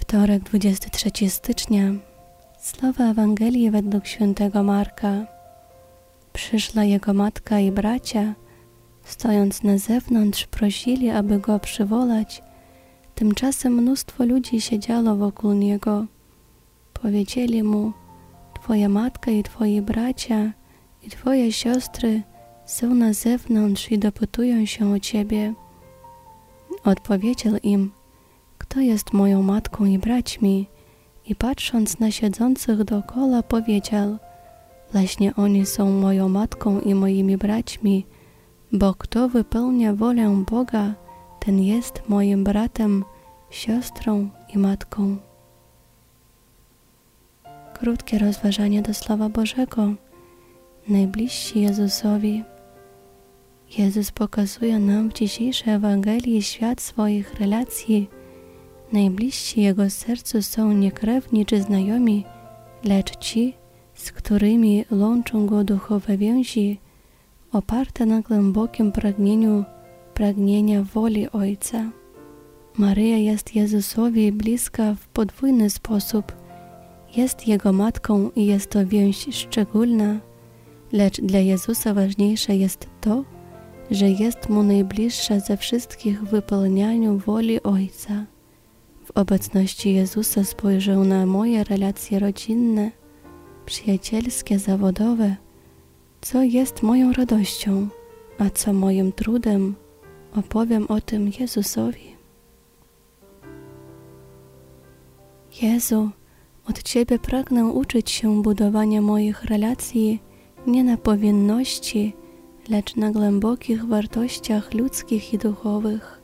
Wtorek, 23 stycznia. Słowa Ewangelii według świętego Marka. Przyszła jego matka i bracia, stojąc na zewnątrz, prosili, aby go przywołać. Tymczasem mnóstwo ludzi siedziało wokół niego. Powiedzieli mu: Twoja matka i twoi bracia i twoje siostry są na zewnątrz i dopytują się o ciebie. Odpowiedział im: Kto jest moją matką i braćmi? I patrząc na siedzących dokoła, powiedział: Właśnie oni są moją matką i moimi braćmi, bo kto wypełnia wolę Boga, ten jest moim bratem, siostrą i matką. Krótkie rozważanie do Słowa Bożego. Najbliżsi Jezusowi. Jezus pokazuje nam w dzisiejszej Ewangelii świat swoich relacji. Najbliżsi Jego sercu są nie krewni czy znajomi, lecz ci, z którymi łączą Go duchowe więzi, oparte na głębokim pragnienia woli Ojca. Maryja jest Jezusowi bliska w podwójny sposób. Jest Jego matką i jest to więź szczególna, lecz dla Jezusa ważniejsze jest to, że jest Mu najbliższa ze wszystkich w wypełnianiu woli Ojca. W obecności Jezusa spojrzał na moje relacje rodzinne, przyjacielskie, zawodowe, co jest moją radością, a co moim trudem. Opowiem o tym Jezusowi. Jezu, od Ciebie pragnę uczyć się budowania moich relacji nie na powinności, lecz na głębokich wartościach ludzkich i duchowych.